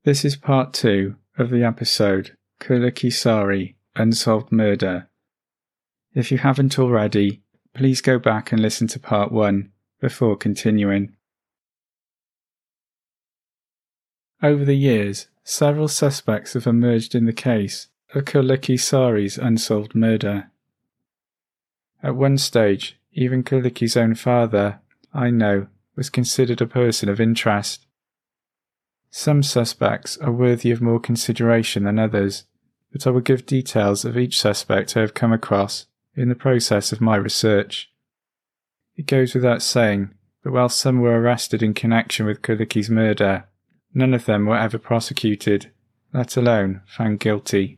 This is part 2 of the episode Kyllikki Saari Unsolved Murder. If you haven't already, please go back and listen to part 1 before continuing. Over the years, several suspects have emerged in the case of Kyllikki Saari's unsolved murder. At one stage, even Kyllikki's own father, Aino, was considered a person of interest. Some suspects are worthy of more consideration than others, but I will give details of each suspect I have come across in the process of my research. It goes without saying that while some were arrested in connection with Kyllikki's murder, none of them were ever prosecuted, let alone found guilty.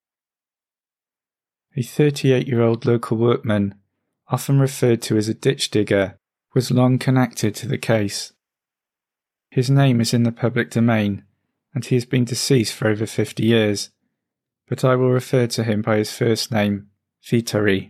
A 38-year-old local workman, often referred to as a ditch digger, was long connected to the case. His name is in the public domain, and he has been deceased for over 50 years, but I will refer to him by his first name, Viitari.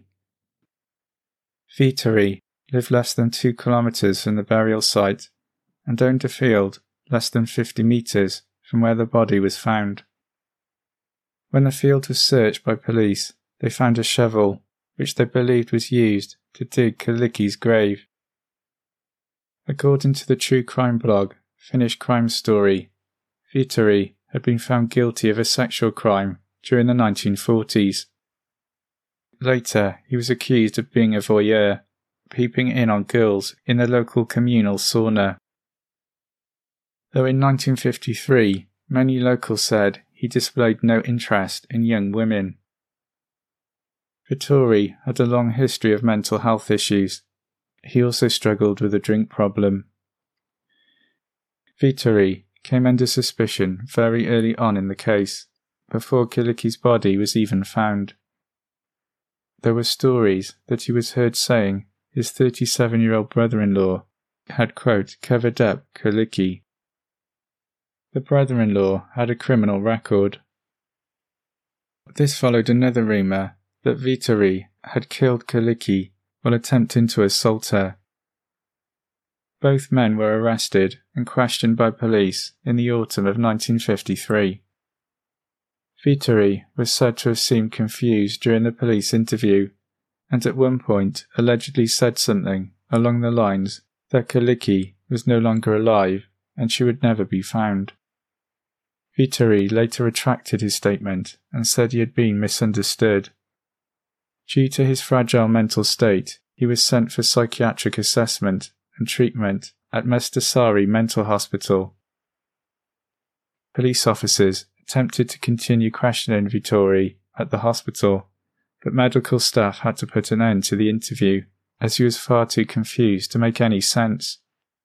Viitari lived less than 2 kilometres from the burial site and owned a field less than 50 metres from where the body was found. When the field was searched by police, they found a shovel, which they believed was used to dig Kyllikki's grave. According to the true crime blog Finnish Crime Story, Viitari had been found guilty of a sexual crime during the 1940s. Later, he was accused of being a voyeur, peeping in on girls in the local communal sauna. Though in 1953, many locals said he displayed no interest in young women. Viitari had a long history of mental health issues. He also struggled with a drink problem. Viitari came under suspicion very early on in the case, before Kyllikki's body was even found. There were stories that he was heard saying his 37-year-old brother-in-law had, quote, covered up Kyllikki. The brother-in-law had a criminal record. This followed another rumour that Viitari had killed Kyllikki while attempting to assault her. Both men were arrested and questioned by police in the autumn of 1953. Viitari was said to have seemed confused during the police interview, and at one point allegedly said something along the lines that Kyllikki was no longer alive and she would never be found. Viitari later retracted his statement and said he had been misunderstood. Due to his fragile mental state, he was sent for psychiatric assessment and treatment at Mustasaari Mental Hospital. Police officers attempted to continue questioning Viitari at the hospital, but medical staff had to put an end to the interview as he was far too confused to make any sense.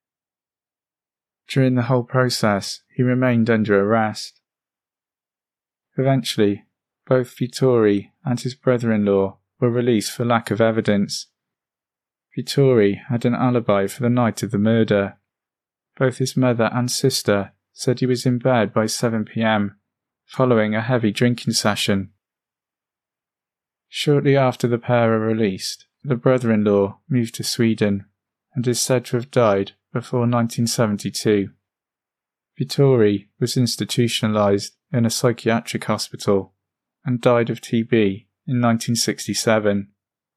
During the whole process, he remained under arrest. Eventually, both Viitari and his brother-in-law were released for lack of evidence. Viitari had an alibi for the night of the murder. Both his mother and sister said he was in bed by 7 p.m, following a heavy drinking session. Shortly after the pair were released, the brother-in-law moved to Sweden and is said to have died before 1972. Viitari was institutionalized in a psychiatric hospital and died of TB in 1967.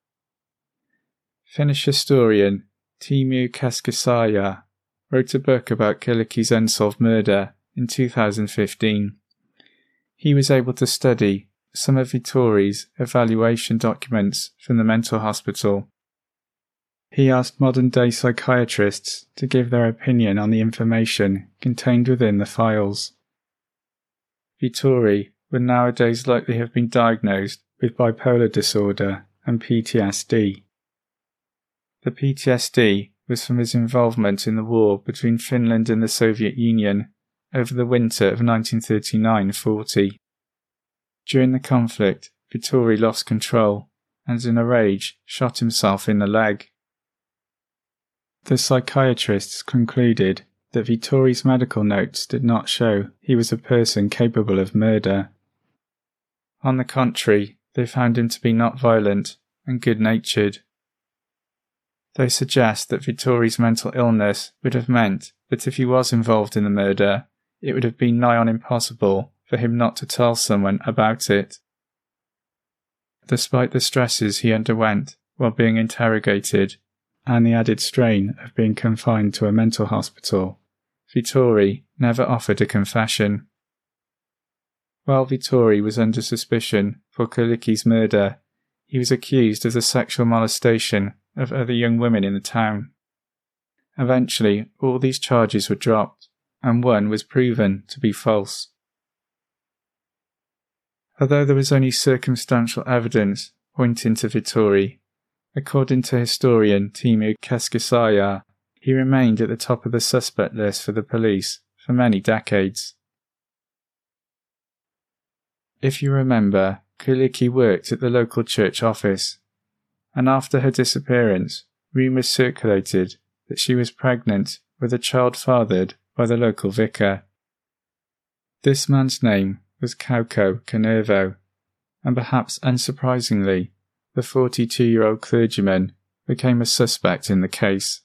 Finnish historian Teemu Keskisarja wrote a book about Kyllikki's unsolved murder in 2015. He was able to study some of Viitari's evaluation documents from the mental hospital. He asked modern-day psychiatrists to give their opinion on the information contained within the files. Viitari would nowadays likely have been diagnosed with bipolar disorder and PTSD. The PTSD was from his involvement in the war between Finland and the Soviet Union over the winter of 1939-40. During the conflict, Viitari lost control and in a rage shot himself in the leg. The psychiatrists concluded that Viitari's medical notes did not show he was a person capable of murder. On the contrary, they found him to be not violent and good-natured. They suggest that Viitari's mental illness would have meant that if he was involved in the murder, it would have been nigh on impossible for him not to tell someone about it. Despite the stresses he underwent while being interrogated, and the added strain of being confined to a mental hospital, Vittori never offered a confession. While Vittori was under suspicion for Kaliki's murder, he was accused of the sexual molestation of other young women in the town. Eventually, all these charges were dropped, and one was proven to be false. Although there was only circumstantial evidence pointing to Vittori, according to historian Timur Keskisaya, he remained at the top of the suspect list for the police for many decades. If you remember, Kaliki worked at the local church office, and after her disappearance, rumours circulated that she was pregnant with a child fathered by the local vicar. This man's name was Kauko Kanervo, and perhaps unsurprisingly, the 42-year-old clergyman became a suspect in the case.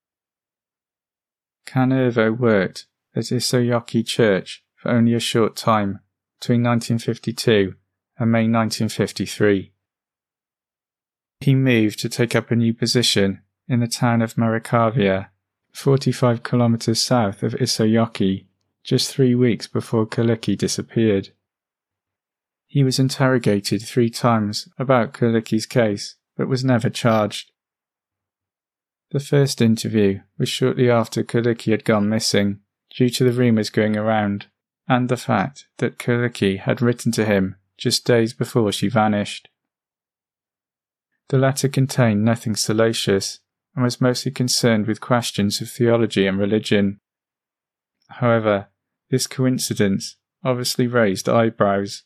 Kanervo worked at Isoyoki Church for only a short time, between 1952 and May 1953. He moved to take up a new position in the town of Marikavia, 45 kilometers south of Isoyoki, just 3 weeks before Kaliki disappeared. He was interrogated 3 times about Kaliki's case, but was never charged. The first interview was shortly after Kaliki had gone missing, due to the rumours going around, and the fact that Kaliki had written to him just days before she vanished. The letter contained nothing salacious, and was mostly concerned with questions of theology and religion. However, this coincidence obviously raised eyebrows.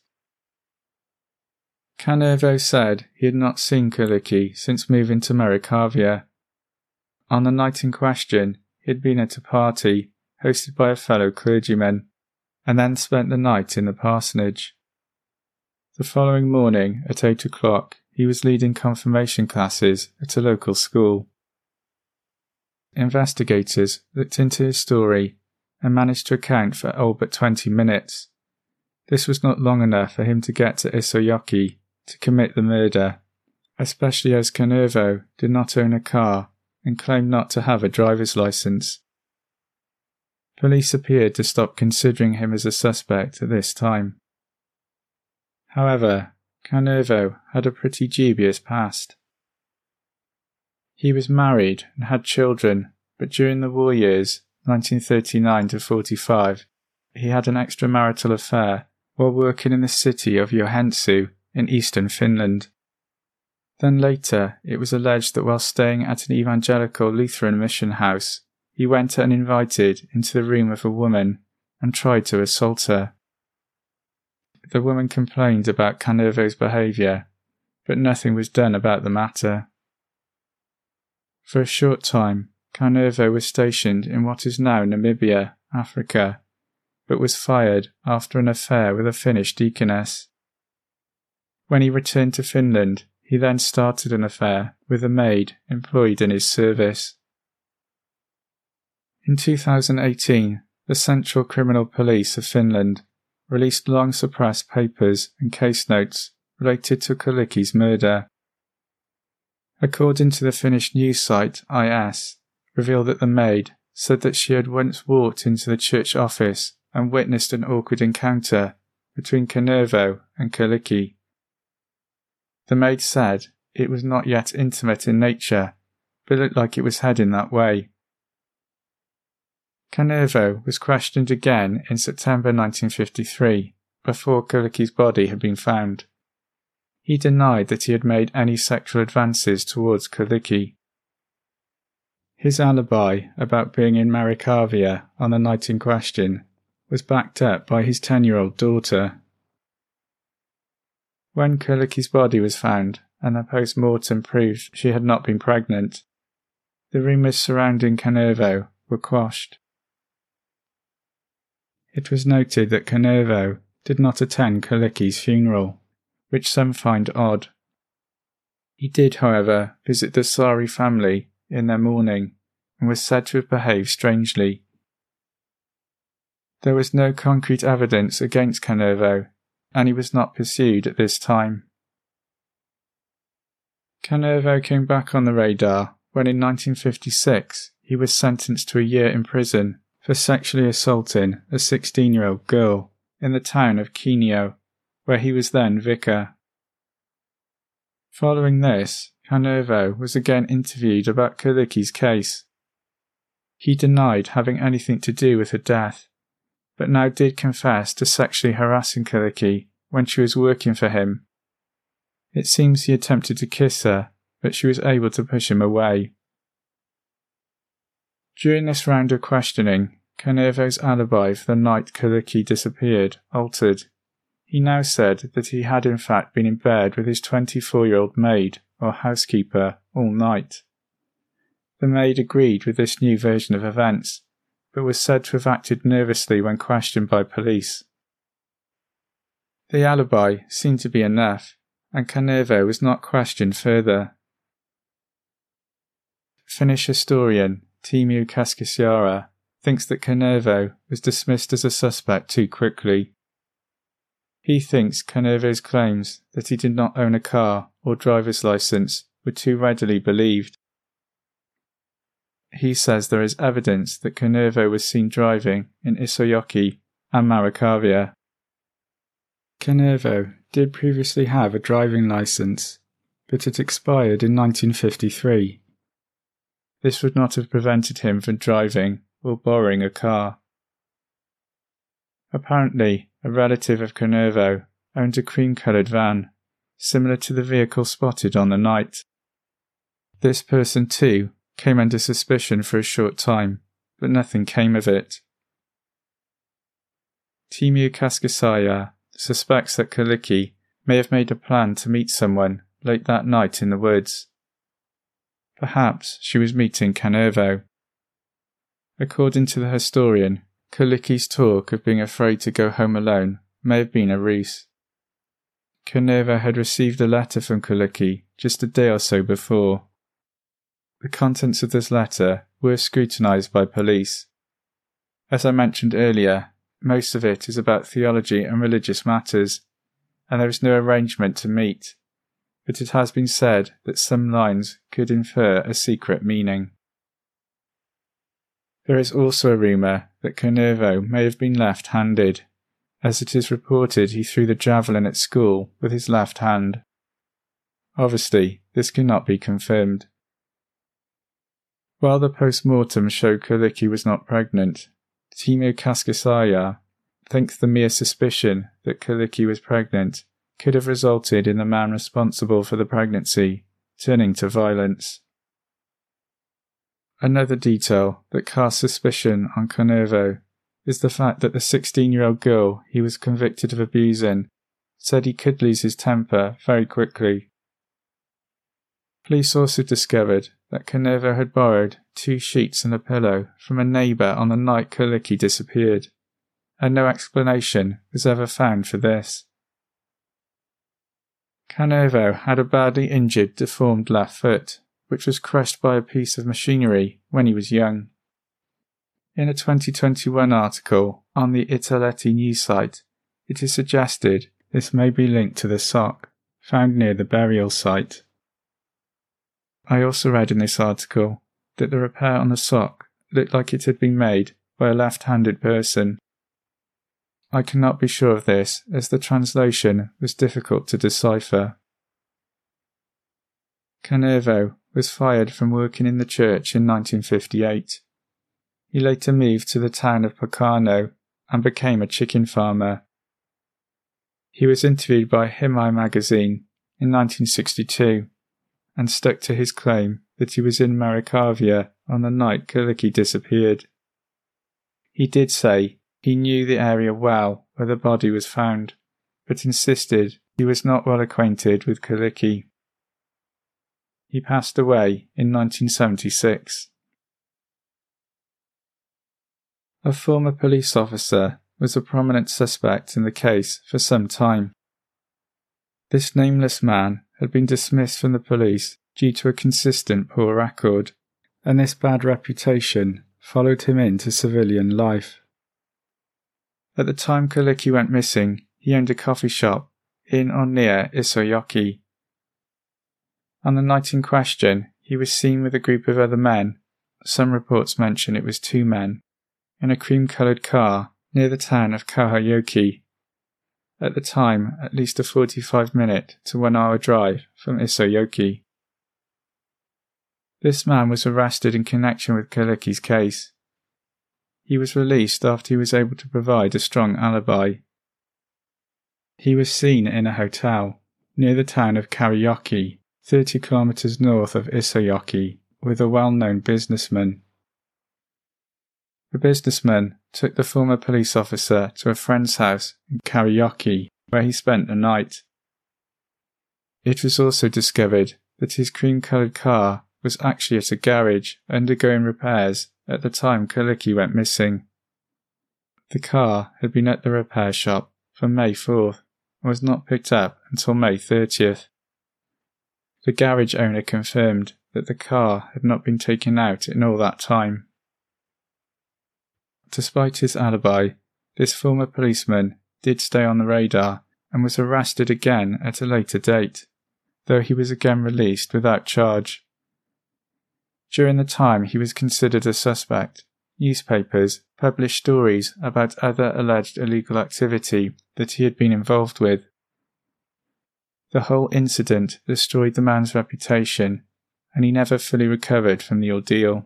Kanervo said he had not seen Kaliki since moving to Marikavia. On the night in question, he had been at a party hosted by a fellow clergyman, and then spent the night in the parsonage. The following morning, at 8 o'clock, he was leading confirmation classes at a local school. Investigators looked into his story and managed to account for all but 20 minutes. This was not long enough for him to get to Isoyoki to commit the murder, especially as Kanervo did not own a car and claimed not to have a driver's license. Police appeared to stop considering him as a suspect at this time. However, Kanervo had a pretty dubious past. He was married and had children, but during the war years, 1939 to 45, he had an extramarital affair while working in the city of Joensuu in eastern Finland. Then later, it was alleged that while staying at an evangelical Lutheran mission house, he went uninvited into the room of a woman and tried to assault her. The woman complained about Kanervo's behaviour, but nothing was done about the matter. For a short time, Kanervo was stationed in what is now Namibia, Africa, but was fired after an affair with a Finnish deaconess. When he returned to Finland, he then started an affair with a maid employed in his service. In 2018, the Central Criminal Police of Finland released long-suppressed papers and case notes related to Kaliki's murder. According to the Finnish news site IS, revealed that the maid said that she had once walked into the church office and witnessed an awkward encounter between Kanervo and Kaliki. The maid said it was not yet intimate in nature, but looked like it was heading that way. Kanervo was questioned again in September 1953, before Kaliki's body had been found. He denied that he had made any sexual advances towards Kaliki. His alibi about being in Marikavia on the night in question was backed up by his 10-year-old daughter. When Kaliki's body was found and the post-mortem proved she had not been pregnant, the rumours surrounding Kanervo were quashed. It was noted that Kanervo did not attend Kaliki's funeral, which some find odd. He did, however, visit the Sari family in their mourning and was said to have behaved strangely. There was no concrete evidence against Canervo, and he was not pursued at this time. Canervo came back on the radar when in 1956 he was sentenced to a year in prison for sexually assaulting a 16-year-old girl in the town of Quinio, where he was then vicar. Following this, Canervo was again interviewed about Kylicki's case. He denied having anything to do with her death, but now did confess to sexually harassing Kylicki when she was working for him. It seems he attempted to kiss her, but she was able to push him away. During this round of questioning, Canervo's alibi for the night Kylicki disappeared altered. He now said that he had in fact been in bed with his 24-year-old maid, or housekeeper, all night. The maid agreed with this new version of events, but was said to have acted nervously when questioned by police. The alibi seemed to be enough, and Canervo was not questioned further. Finnish historian Teemu Keskisarja thinks that Canervo was dismissed as a suspect too quickly. He thinks Canervo's claims that he did not own a car or driver's license were too readily believed. He says there is evidence that Canervo was seen driving in Isojoki and Maracavia. Canervo did previously have a driving license, but it expired in 1953. This would not have prevented him from driving or borrowing a car. Apparently, a relative of Canervo owned a cream-coloured van, similar to the vehicle spotted on the night. This person, too, came under suspicion for a short time, but nothing came of it. Teemu Keskisarja suspects that Kylicki may have made a plan to meet someone late that night in the woods. Perhaps she was meeting Canervo. According to the historian, Kylicki's talk of being afraid to go home alone may have been a ruse. Canervo had received a letter from Kylicki just a day or so before. The contents of this letter were scrutinised by police. As I mentioned earlier, most of it is about theology and religious matters, and there is no arrangement to meet, but it has been said that some lines could infer a secret meaning. There is also a rumour that Canervo may have been left-handed, as it is reported he threw the javelin at school with his left hand. Obviously, this cannot be confirmed. While the post-mortem showed Kylicki was not pregnant, Teemu Keskisarja thinks the mere suspicion that Kylicki was pregnant could have resulted in the man responsible for the pregnancy turning to violence. Another detail that casts suspicion on Canervo is the fact that the 16-year-old girl he was convicted of abusing said he could lose his temper very quickly. Police also discovered that Canervo had borrowed 2 sheets and a pillow from a neighbour on the night Kylicki disappeared, and no explanation was ever found for this. Canervo had a badly injured, deformed left foot, which was crushed by a piece of machinery when he was young. In a 2021 article on the Italetti news site, it is suggested this may be linked to the sock found near the burial site. I also read in this article that the repair on the sock looked like it had been made by a left-handed person. I cannot be sure of this, as the translation was difficult to decipher. Canervo was fired from working in the church in 1958. He later moved to the town of Pocano and became a chicken farmer. He was interviewed by Himai magazine in 1962 and stuck to his claim that he was in Maracavia on the night Kylicki disappeared. He did say he knew the area well where the body was found, but insisted he was not well acquainted with Kylicki. He passed away in 1976. A former police officer was a prominent suspect in the case for some time. This nameless man had been dismissed from the police due to a consistent poor record, and this bad reputation followed him into civilian life. At the time Kyllikki went missing, he owned a coffee shop in or near Isojoki. On the night in question, he was seen with a group of other men, some reports mention it was 2 men, in a cream-coloured car near the town of Kauhajoki. At the time, at least a 45-minute to 1-hour drive from Isojoki. This man was arrested in connection with Kyllikki's case. He was released after he was able to provide a strong alibi. He was seen in a hotel near the town of Karajoki, 30 kilometers north of Isojoki, with a well-known businessman. The businessman took the former police officer to a friend's house in Karajoki, where he spent the night. It was also discovered that his cream-coloured car was actually at a garage undergoing repairs at the time Kyllikki went missing. The car had been at the repair shop from May 4th and was not picked up until May 30th. The garage owner confirmed that the car had not been taken out in all that time. Despite his alibi, this former policeman did stay on the radar and was arrested again at a later date, though he was again released without charge. During the time he was considered a suspect, newspapers published stories about other alleged illegal activity that he had been involved with. The whole incident destroyed the man's reputation, and he never fully recovered from the ordeal.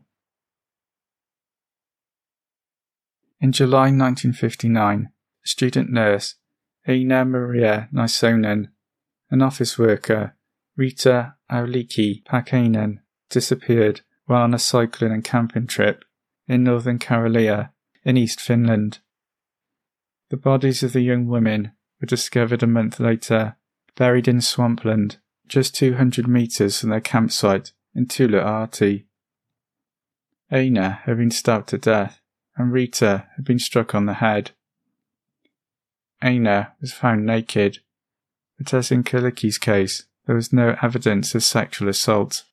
In July 1959, a student nurse, Aina Maria Naisonen, an office worker, Rita Aulikki Pakainen, disappeared while on a cycling and camping trip in northern Karelia in East Finland. The bodies of the young women were discovered a month later, buried in swampland, just 200 metres from their campsite in Tuuliahti. Aina had been stabbed to death, and Rita had been struck on the head. Aina was found naked, but as in Kyllikki's case, there was no evidence of sexual assault.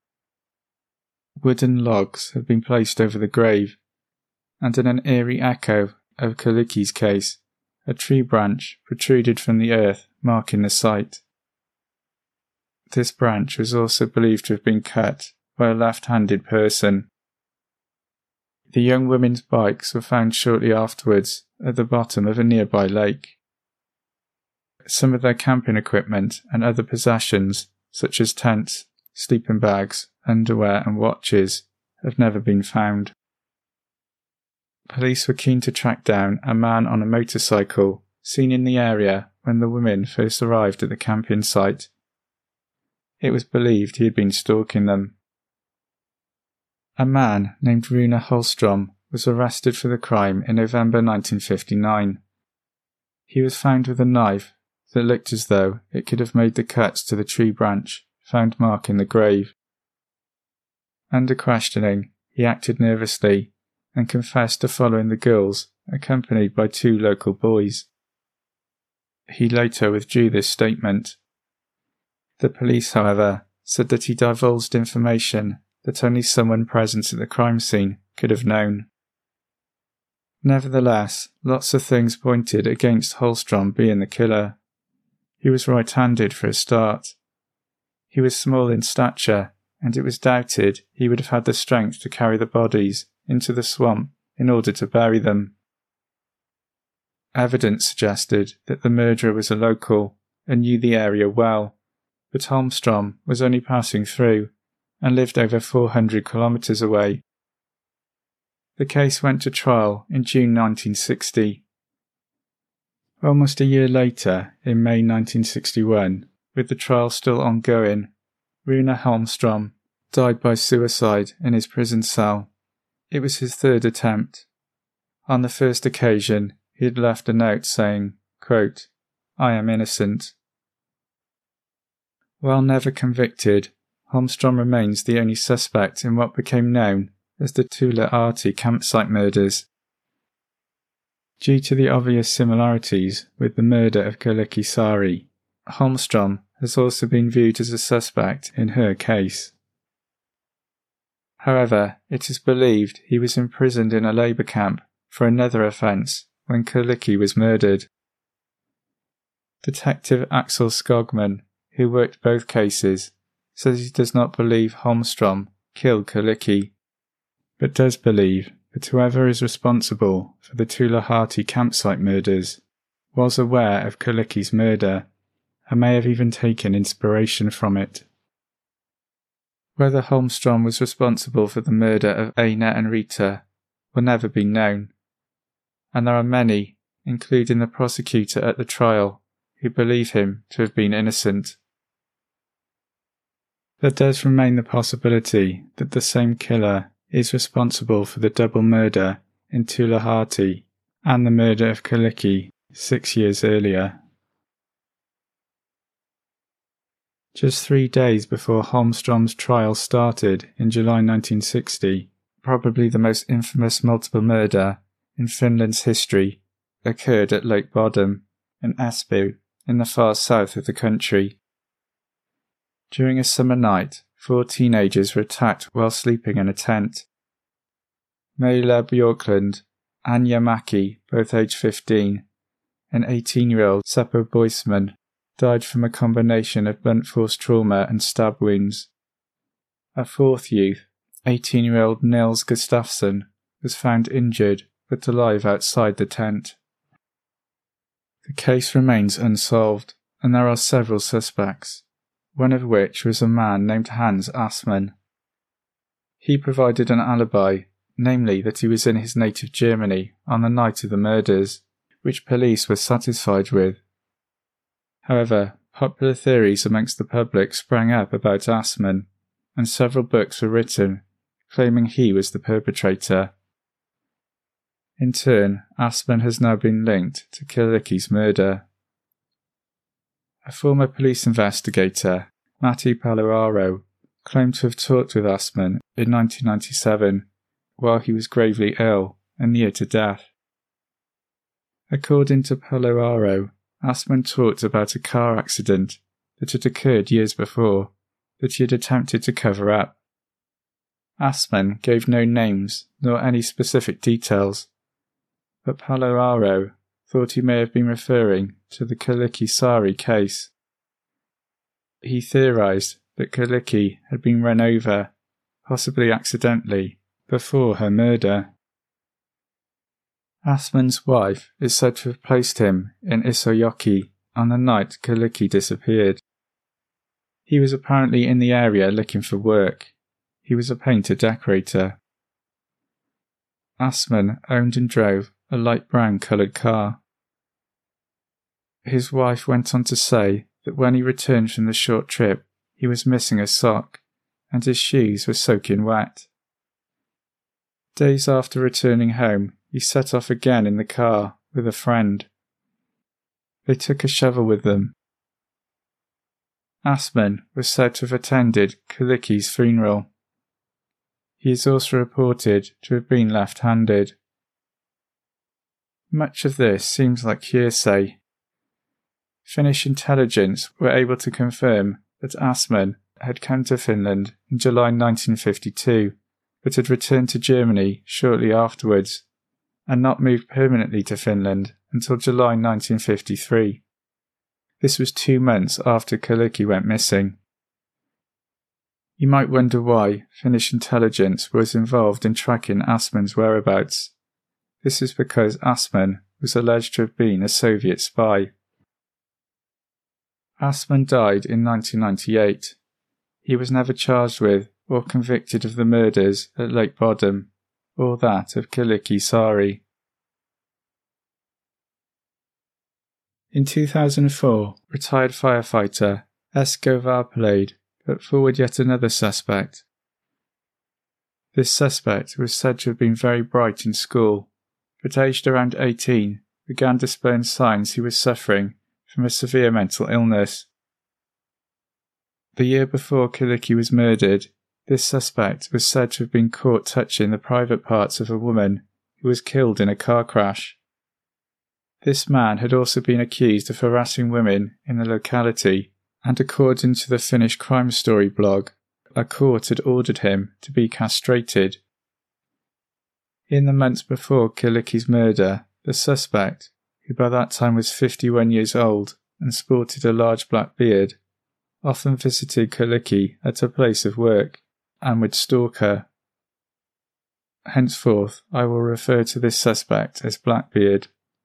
Wooden logs had been placed over the grave, and in an eerie echo of Kyllikki's case, a tree branch protruded from the earth, marking the site. This branch was also believed to have been cut by a left-handed person. The young women's bikes were found shortly afterwards at the bottom of a nearby lake. Some of their camping equipment and other possessions, such as tents, sleeping bags, underwear and watches, have never been found. Police were keen to track down a man on a motorcycle seen in the area when the women first arrived at the camping site. It was believed he had been stalking them. A man named Rune Holstrom was arrested for the crime in November 1959. He was found with a knife that looked as though it could have made the cuts to the tree branch found marking the grave. Under questioning, he acted nervously and confessed to following the girls, accompanied by 2 local boys. He later withdrew this statement. The police, however, said that he divulged information that only someone present at the crime scene could have known. Nevertheless, lots of things pointed against Holstrom being the killer. He was right-handed for a start. He was small in stature, and it was doubted he would have had the strength to carry the bodies into the swamp in order to bury them. Evidence suggested that the murderer was a local and knew the area well, but Holmstrom was only passing through and lived over 400 kilometres away. The case went to trial in June 1960. Almost a year later, in May 1961, with the trial still ongoing, Rune Holmstrom died by suicide in his prison cell. It was his 3rd attempt. On the first occasion, he had left a note saying, quote, "I am innocent." While never convicted, Holmstrom remains the only suspect in what became known as the Tuuliahti campsite murders. Due to the obvious similarities with the murder of Kyllikki Saari, Holmstrom has also been viewed as a suspect in her case. However, it is believed he was imprisoned in a labour camp for another offence when Kyllikki was murdered. Detective Axel Skogman, who worked both cases, says he does not believe Holmstrom killed Kyllikki, but does believe that whoever is responsible for the Tulahati campsite murders was aware of Kyllikki's murder and may have even taken inspiration from it. Whether Holmstrom was responsible for the murder of Einar and Rita will never be known, and there are many, including the prosecutor at the trial, who believe him to have been innocent. There does remain the possibility that the same killer is responsible for the double murder in Tulahati and the murder of Kyllikki 6 years earlier. Just 3 days before Holmstrom's trial started in July 1960, probably the most infamous multiple murder in Finland's history occurred at Lake Bodom in Espoo in the far south of the country. During a summer night, 4 teenagers were attacked while sleeping in a tent. Mayla Bjorklund, Anja Maki, both aged 15, and 18-year-old Seppo Boisman died from a combination of blunt force trauma and stab wounds. A fourth youth, 18-year-old Nils Gustafsson, was found injured but alive outside the tent. The case remains unsolved, and there are several suspects, one of which was a man named Hans Assmann. He provided an alibi, namely that he was in his native Germany on the night of the murders, which police were satisfied with. However, popular theories amongst the public sprang up about Assmann, and several books were written claiming he was the perpetrator. In turn, Assmann has now been linked to Kyllikki's murder. A former police investigator, Matti Paloaro, claimed to have talked with Assmann in 1997 while he was gravely ill and near to death. According to Paloaro, Assmann talked about a car accident that had occurred years before that he had attempted to cover up. Assmann gave no names nor any specific details, but Paloaro thought he may have been referring to the Kyllikki Saari case. He theorised that Kyllikki had been run over, possibly accidentally, before her murder. Assmann's wife is said to have placed him in Isojoki on the night Kyllikki disappeared. He was apparently in the area looking for work. He was a painter-decorator. Assmann owned and drove a light brown coloured car. His wife went on to say that when he returned from the short trip, he was missing a sock, and his shoes were soaking wet. Days after returning home, he set off again in the car with a friend. They took a shovel with them. Assmann was said to have attended Kyllikki's funeral. He is also reported to have been left-handed. Much of this seems like hearsay. Finnish intelligence were able to confirm that Assmann had come to Finland in July 1952, but had returned to Germany shortly afterwards, and not moved permanently to Finland until July 1953. This was 2 months after Kyllikki went missing. You might wonder why Finnish intelligence was involved in tracking Assmann's whereabouts. This is because Assmann was alleged to have been a Soviet spy. Assmann died in 1998. He was never charged with or convicted of the murders at Lake Bodom or that of Kyllikki Saari. In 2004, retired firefighter Esko Varpalade put forward yet another suspect. This suspect was said to have been very bright in school, but aged around 18 began displaying signs he was suffering from a severe mental illness. The year before Kyllikki was murdered, this suspect was said to have been caught touching the private parts of a woman who was killed in a car crash. This man had also been accused of harassing women in the locality, and according to the Finnish crime story blog, a court had ordered him to be castrated. In the months before Kyllikki's murder, The suspect, who by that time was 51 years old and sported a large black beard, often visited Kielicki at her place of work and would stalk her. Henceforth, I will refer to this suspect as Blackbeard.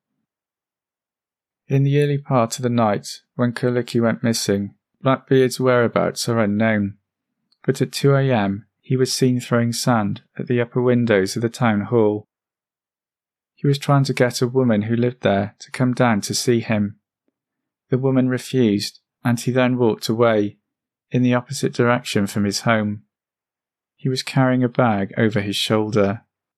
In the early part of the night, when Kielicki went missing, Blackbeard's whereabouts are unknown, but at 2 a.m. he was seen throwing sand at the upper windows of the town hall. He was trying to get a woman who lived there to come down to see him. The woman refused, and he then walked away, in the opposite direction from his home. He was carrying a bag over his shoulder.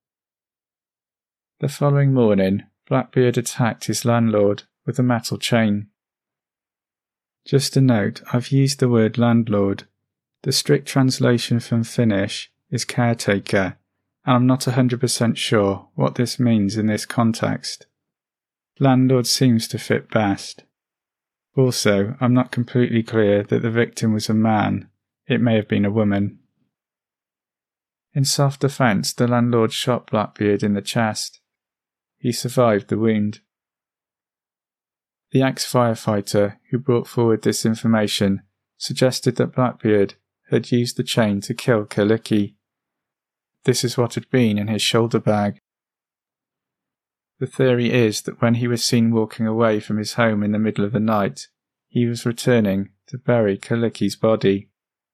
The following morning, Blackbeard attacked his landlord with a metal chain. Just a note, I've used the word landlord. The strict translation from Finnish is caretaker, and I'm not 100% sure what this means in this context. Landlord seems to fit best. Also, I'm not completely clear that the victim was a man. It may have been a woman. In self-defence, the landlord shot Blackbeard in the chest. He survived the wound. The ex-firefighter who brought forward this information suggested that Blackbeard had used the chain to kill Kielicki. This is what had been in his shoulder bag. The theory is that when he was seen walking away from his home in the middle of the night, he was returning to bury Kielicki's body.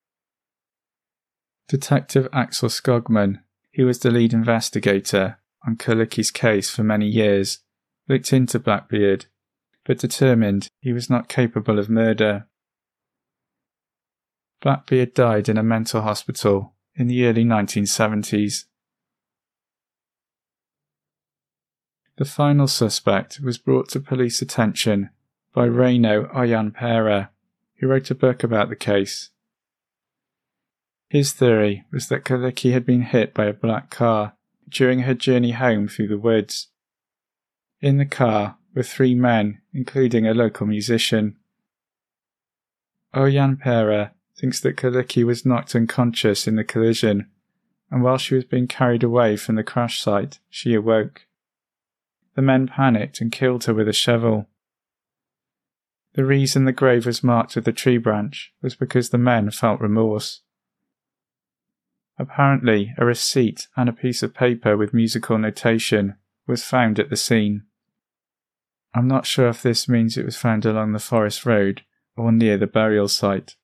Detective Axel Skogman, who was the lead investigator on Kielicki's case for many years, looked into Blackbeard, but determined he was not capable of murder. Blackbeard died in a mental hospital in the early 1970s. The final suspect was brought to police attention by Reino Ojanperä, who wrote a book about the case. His theory was that Kielicki had been hit by a black car during her journey home through the woods. In the car were 3 men, including a local musician. Ojanperä thinks that Kielicki was knocked unconscious in the collision, and while she was being carried away from the crash site, she awoke. The men panicked and killed her with a shovel. The reason the grave was marked with a tree branch was because the men felt remorse. Apparently, a receipt and a piece of paper with musical notation was found at the scene. I'm not sure if this means it was found along the forest road or near the burial site.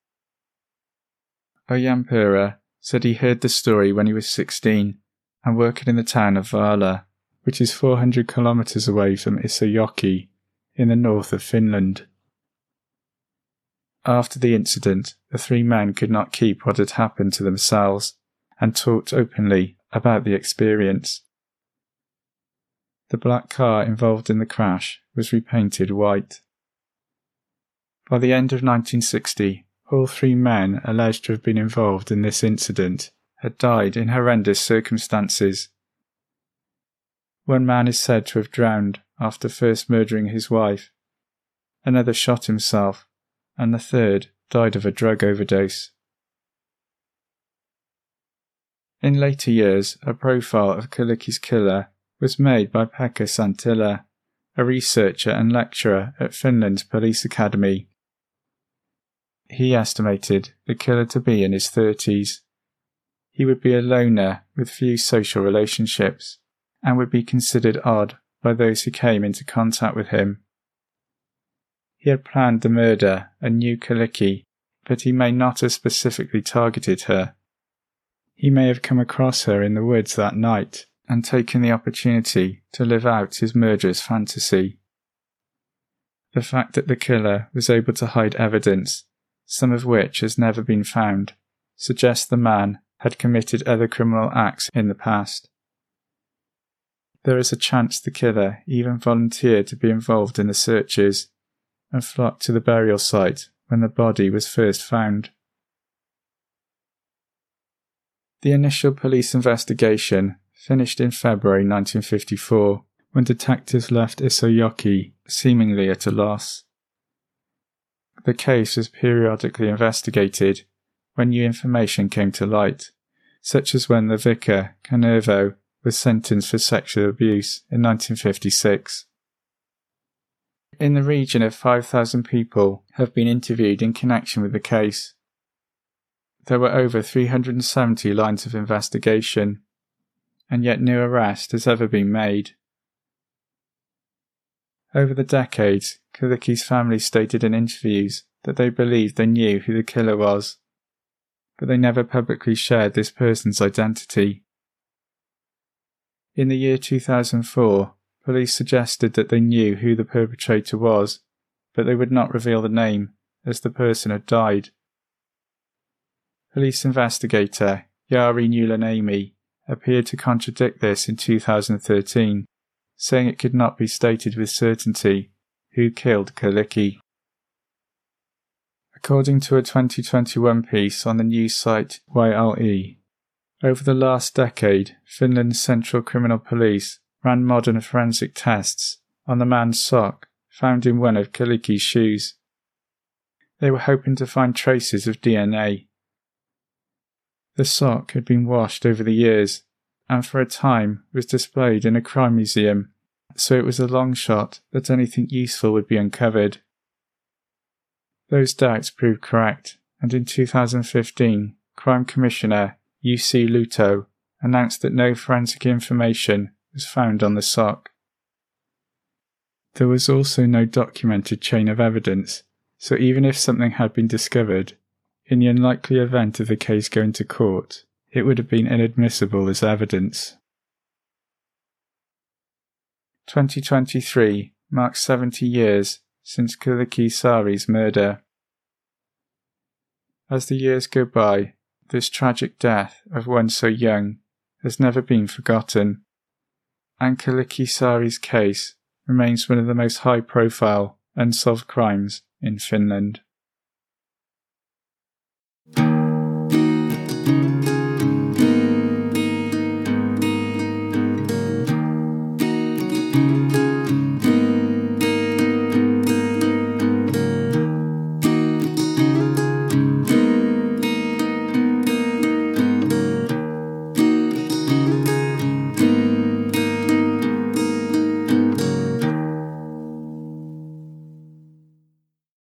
Ojanperä said he heard the story when he was 16 and working in the town of Vaaler, which is 400 kilometres away from Isojoki, in the north of Finland. After the incident, the 3 men could not keep what had happened to themselves and talked openly about the experience. The black car involved in the crash was repainted white. By the end of 1960, all 3 men alleged to have been involved in this incident had died in horrendous circumstances. One man is said to have drowned after first murdering his wife. Another shot himself, and the third died of a drug overdose. In later years, a profile of Kielicki's killer was made by Pekka Santila, a researcher and lecturer at Finland's Police Academy. He estimated the killer to be in his 30s. He would be a loner with few social relationships, and would be considered odd by those who came into contact with him. He had planned the murder and knew Kielicki, but he may not have specifically targeted her. He may have come across her in the woods that night and taken the opportunity to live out his murderous fantasy. The fact that the killer was able to hide evidence, some of which has never been found, suggests the man had committed other criminal acts in the past. There is a chance the killer even volunteered to be involved in the searches and flocked to the burial site when the body was first found. The initial police investigation finished in February 1954 when detectives left Isojoki seemingly at a loss. The case was periodically investigated when new information came to light, such as when the vicar, Kanervo, was sentenced for sexual abuse in 1956. In the region of 5,000 people have been interviewed in connection with the case. There were over 370 lines of investigation, and yet no arrest has ever been made. Over the decades, Kalicki's family stated in interviews that they believed they knew who the killer was, but they never publicly shared this person's identity. In the year 2004, police suggested that they knew who the perpetrator was, but they would not reveal the name, as the person had died. Police investigator Jari Nulanemi appeared to contradict this in 2013, saying it could not be stated with certainty who killed Kalicki. According to a 2021 piece on the news site YLE, over the last decade, Finland's Central Criminal Police ran modern forensic tests on the man's sock found in one of Kalicki's shoes. They were hoping to find traces of DNA. The sock had been washed over the years, and for a time was displayed in a crime museum, so it was a long shot that anything useful would be uncovered. Those doubts proved correct, and in 2015, Crime Commissioner Jussi Luto announced that no forensic information was found on the sock. There was also no documented chain of evidence, so even if something had been discovered, in the unlikely event of the case going to court, it would have been inadmissible as evidence. 2023 marks 70 years since Kalicki Saari's murder. As the years go by, this tragic death of one so young has never been forgotten, and Kalicki Saari's case remains one of the most high-profile unsolved crimes in Finland.